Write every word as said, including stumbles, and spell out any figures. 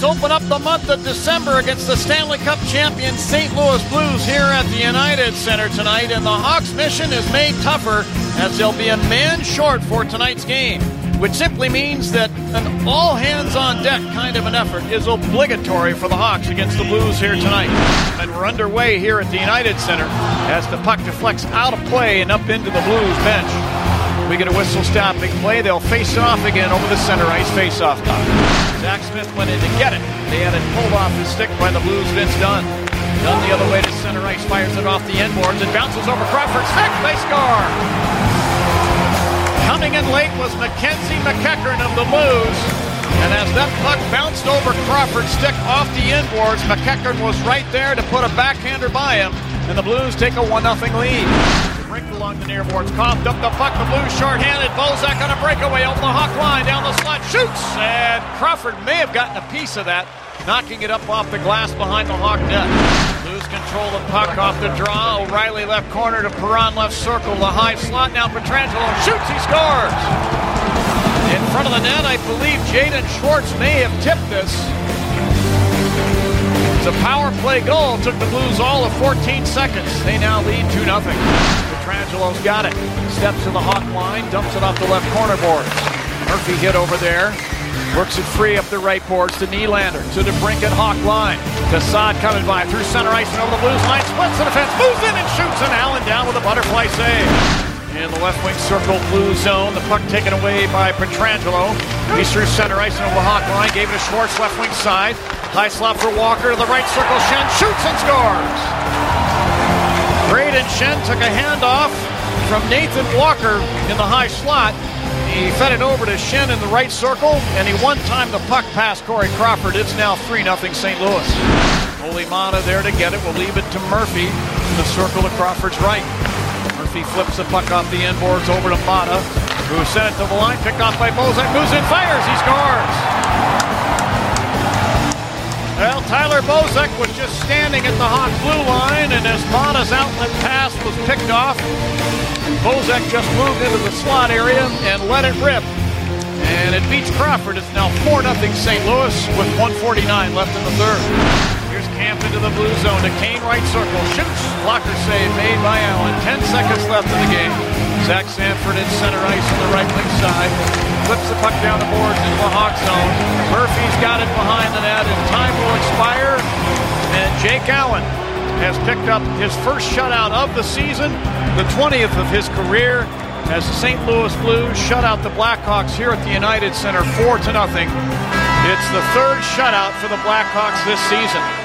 open up the month of December against the Stanley Cup champion Saint Louis Blues here at the United Center tonight, and the Hawks' mission is made tougher as they'll be a man short for tonight's game, which simply means that an all-hands-on-deck kind of an effort is obligatory for the Hawks against the Blues here tonight. And we're underway here at the United Center as the puck deflects out of play and up into the Blues bench. We get a whistle stopping play. They'll face it off again over the center ice face-off dot. Zach Smith went in to get it. They had it pulled off his stick by the Blues' Vince Dunn. Dunn the other way to center ice, fires it off the end boards. It bounces over Crawford's stick. They score! Coming in late was Mackenzie McEachern of the Blues. And as that puck bounced over Crawford's stick off the end boards, McEachern was right there to put a backhander by him. And the Blues take a one nothing lead. Rinked along the near boards, coughed up the puck, the Blues shorthanded. Bozak on a breakaway over the Hawk line, down the slot, shoots! And Crawford may have gotten a piece of that, knocking it up off the glass behind the Hawk net. Blues control the puck off the draw. O'Reilly left corner to Perron left circle, the high slot. Now Pietrangelo shoots, he scores! In front of the net, I believe Jaden Schwartz may have tipped this. It's a power play goal. Took the Blues all of fourteen seconds. They now lead two nothing. Pietrangelo's got it. Steps to the Hawk line, dumps it off the left corner boards. Murphy hit over there. Works it free up the right boards to Nylander. To the brink at Hawk line. Kassad coming by through center ice and over the Blues line. Splits the defense, moves in and shoots, and Allen down with a butterfly save. In the left wing circle, Blues zone. The puck taken away by Pietrangelo. He's through center ice and over the Hawk line. Gave it to Schwartz, left wing side. High slot for Walker to the right circle. Schenn shoots and scores. Braden Schenn took a handoff from Nathan Walker in the high slot. He fed it over to Schenn in the right circle, and he one-timed the puck past Corey Crawford. It's now three nothing Saint Louis. Ole Mata there to get it. We'll leave it to Murphy in the circle to Crawford's right. Murphy flips the puck off the end boards over to Mata, who sent it to the line, picked off by Bozak, moves in, fires, he scores! Well, Tyler Bozak was just standing at the Hawk blue line, and as Mata's outlet pass was picked off, Bozak just moved into the slot area and let it rip. And it beats Crawford. It's now four nothing Saint Louis with one forty-nine left in the third. Here's Camp into the blue zone to Kane, right circle, shoots, blocker save made by Allen. Ten seconds left in the game. Zach Sanford in center ice on the right wing side. Flips the puck down the boards into the Hawk zone. Murphy's got it behind the net, and time will expire. And Jake Allen has picked up his first shutout of the season, the twentieth of his career, as the Saint Louis Blues shut out the Blackhawks here at the United Center four to nothing. It's the third shutout for the Blackhawks this season.